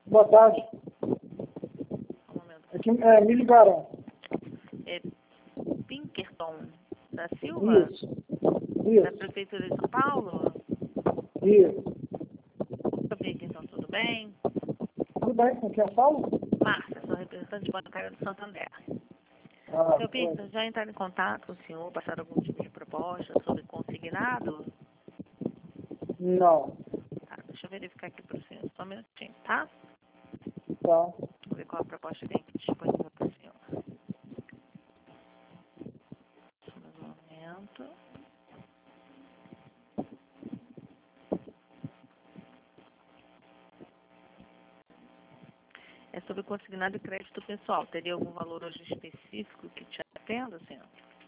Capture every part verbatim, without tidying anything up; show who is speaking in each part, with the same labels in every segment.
Speaker 1: Boa tarde.
Speaker 2: Um momento.
Speaker 1: Aqui é me ligaram.
Speaker 2: É Pinkerton da Silva?
Speaker 1: Isso.
Speaker 2: Da
Speaker 1: Isso.
Speaker 2: Prefeitura de São Paulo?
Speaker 1: Isso.
Speaker 2: Oi, Pinkerton, tudo bem?
Speaker 1: Tudo bem? Com quem eu falo?
Speaker 2: Márcia, sou representante bancária do Santander.
Speaker 1: Ah,
Speaker 2: Seu Pinkerton,
Speaker 1: oi.
Speaker 2: já entraram em contato com o senhor, passaram algum tipo de proposta sobre consignado?
Speaker 1: Não.
Speaker 2: Tá, deixa eu verificar aqui para o senhor, só um minutinho, tá?
Speaker 1: Tá.
Speaker 2: Vou ver qual a proposta que tem aqui disponível para o senhor. Só mais um momento. É sobre consignado e crédito pessoal. Teria algum valor hoje específico que te atenda, senhor?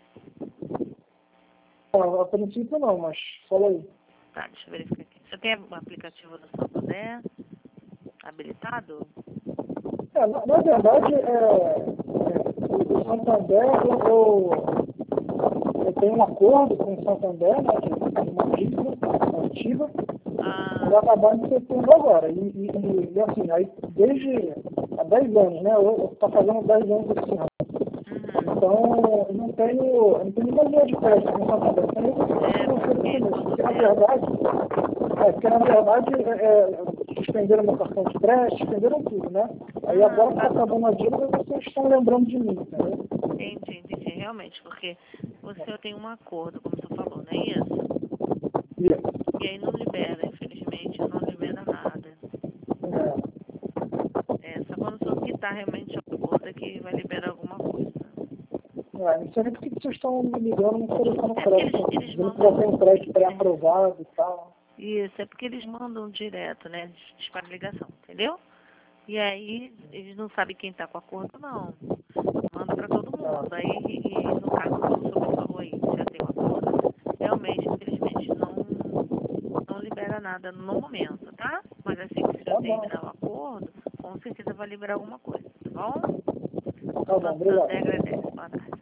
Speaker 1: Ah, a princípio não, mas fala aí.
Speaker 2: Tá, deixa eu verificar aqui. Você tem o aplicativo do Santander habilitado?
Speaker 1: É, na, na verdade, é, é, o Santander, eu, eu, eu tenho um acordo com o Santander, né, de uma dívida antiga,
Speaker 2: Ah,
Speaker 1: vai acabar em setembro agora. E, e, e assim, aí desde há dez anos, né? Eu estou fazendo dez anos esse ano.
Speaker 2: uhum.
Speaker 1: Então, eu não tenho, eu não tenho nenhuma linha de crédito no Santander. Eu tenho
Speaker 2: É, porque quando
Speaker 1: porque na
Speaker 2: tem...
Speaker 1: verdade, é, porque na verdade é, é, suspenderam meu cartão de crédito, suspenderam tudo, né? Aí
Speaker 2: Ah,
Speaker 1: agora que
Speaker 2: tá
Speaker 1: está
Speaker 2: tudo...
Speaker 1: acabando a dívida, vocês estão lembrando de mim, entendeu?
Speaker 2: Entendi, entendi. Realmente, porque o senhor tem um acordo, como você falou, não é isso?
Speaker 1: Isso.
Speaker 2: E aí não libera, infelizmente, não libera nada.
Speaker 1: É.
Speaker 2: É, só quando o senhor quitar realmente o acordo é que vai liberar alguma coisa.
Speaker 1: É, não sei nem por que vocês estão me ligando no telefone
Speaker 2: É porque eles,
Speaker 1: crédito,
Speaker 2: eles
Speaker 1: dizendo que já tem um
Speaker 2: mandam...
Speaker 1: crédito pré-aprovado e tal.
Speaker 2: Isso, é porque eles mandam direto, né? Dispara ligação, entendeu? E aí eles não sabem quem está com acordo, não. Manda para todo mundo. Aí, e, no caso, como o senhor falou aí, já tem um acordo, realmente, infelizmente, não, não libera nada no momento, tá? Mas assim que o senhor
Speaker 1: Tá bom.
Speaker 2: terminar o acordo, com certeza vai liberar alguma coisa, tá bom?
Speaker 1: Tá bom,
Speaker 2: Santander
Speaker 1: obrigado.
Speaker 2: agradece. Boa tarde.